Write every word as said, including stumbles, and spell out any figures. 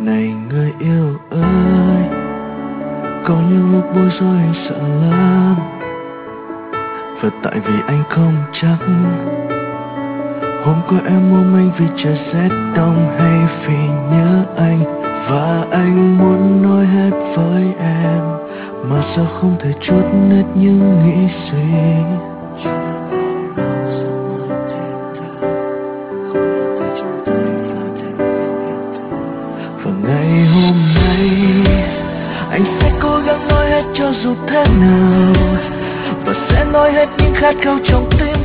Này người yêu ơi, có những lúc bối rối anh sợ lắm. Và tại vì anh không chắc hôm qua em ôm anh vì trời rét đông hay vì nhớ anh. Và anh muốn nói hết với em mà sao không thể chút hết những nghĩ suy. Và ngày hôm nay anh sẽ cố gắng nói hết cho dù thế nào, và sẽ nói hết những khát khao trong tim